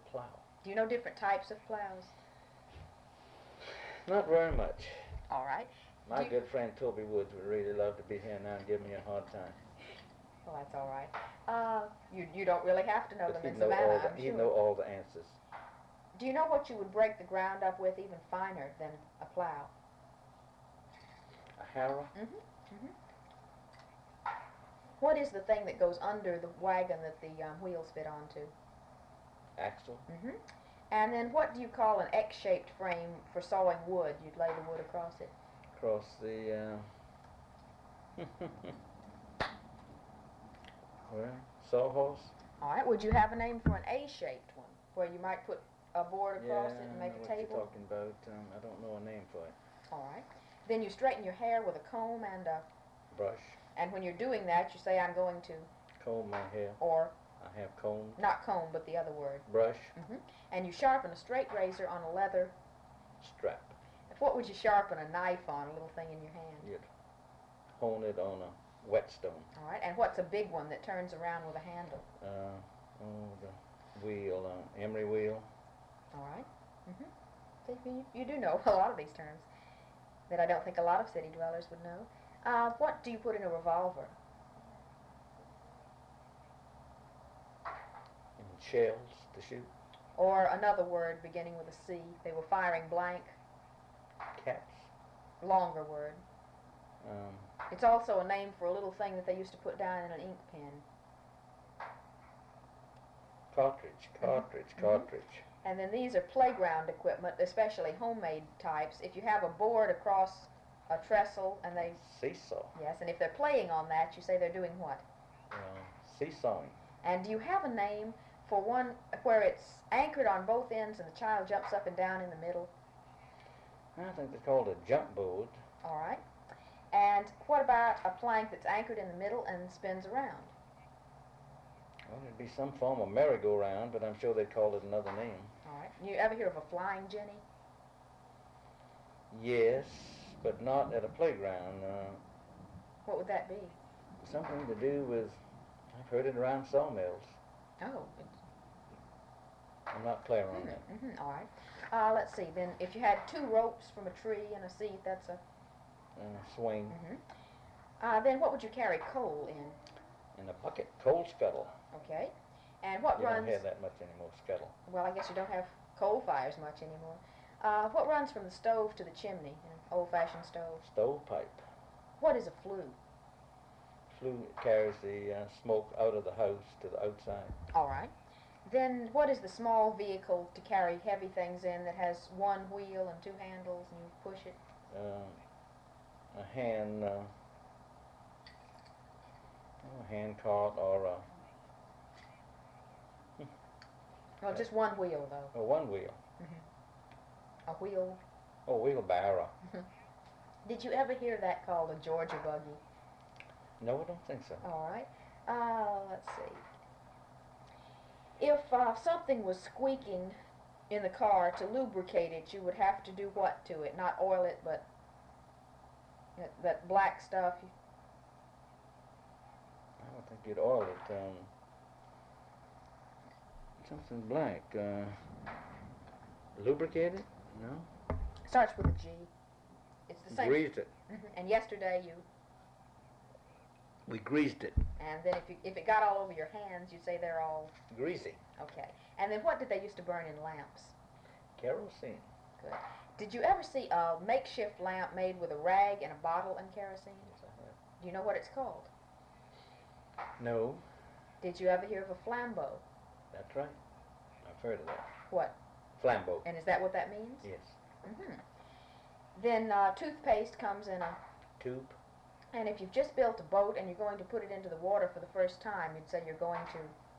plow. Do you know different types of plows? Not very much. All right. My good friend Toby Woods would really love to be here now and give me a hard time. Well, that's all right. You don't really have to know But them in Savannah, I'm he'd sure. know all the answers. Do you know what you would break the ground up with even finer than a plow? A harrow? What is the thing that goes under the wagon that the wheels fit onto? Axle? And then what do you call an X-shaped frame for sawing wood? You'd lay the wood across it. Across the, well, sawhorse? All right. Would you have a name for an A-shaped one, where you might put a board across it and make a table? I know what you're talking about. I don't know a name for it. All right. Then you straighten your hair with a comb and a brush. And when you're doing that, you say, I'm going to comb my hair. Or I have combed. Not comb, but the other word. Brush. And you sharpen a straight razor on a leather strap. What would you sharpen a knife on, a little thing in your hand? You'd hone it on a whetstone. All right. And what's a big one that turns around with a handle? The wheel, emery wheel. All right. See, you do know a lot of these terms that I don't think a lot of city dwellers would know. What do you put in a revolver? In shells to shoot. Or another word beginning with a C. They were firing blank. Caps. Longer word. It's also a name for a little thing that they used to put down in an ink pen. Cartridge. And then these are playground equipment, especially homemade types. If you have a board across a trestle and they... Seesaw. Yes, and if they're playing on that, you say they're doing what? Seesawing. And do you have a name for one where it's anchored on both ends and the child jumps up and down in the middle? I think they're called a jump board. All right. And what about a plank that's anchored in the middle and spins around? Well, it'd be some form of merry-go-round, but I'm sure they'd call it another name. All right. You ever hear of a flying jenny? Yes, but not at a playground. What would that be? Something to do with, I've heard it around sawmills. Oh. I'm not clear on that. All right. Let's see. Then if you had two ropes from a tree and a seat, that's a... swing. Then what would you carry coal in? In a bucket. Coal scuttle. Okay. And what runs... You don't have that much anymore, scuttle. Well, I guess you don't have coal fires much anymore. What runs from the stove to the chimney, an old-fashioned stove? Stovepipe. What is a flue? Flue carries the smoke out of the house to the outside. All right. Then what is the small vehicle to carry heavy things in that has one wheel and two handles and you push it? A hand cart or a... Well, just one wheel, though. Oh, one wheel. A wheel. Oh, wheelbarrow. Did you ever hear that called a Georgia buggy? No, I don't think so. All right. Let's see. If something was squeaking in the car, to lubricate it, you would have to do what to it? Not oil it, but that black stuff. I don't think you'd oil it. Something black. Lubricate it? No. Starts with a G. It's the same. Greased it. And yesterday we greased it. And then if it got all over your hands, you'd say they're all... Greasy. Okay. And then what did they used to burn in lamps? Kerosene. Good. Did you ever see a makeshift lamp made with a rag and a bottle and kerosene? Yes, I have. Do you know what it's called? No. Did you ever hear of a flambeau? That's right. I've heard of that. What? Flambeau. And is that what that means? Yes. Then toothpaste comes in a... Tube. And if you've just built a boat and you're going to put it into the water for the first time, you'd say you're going to...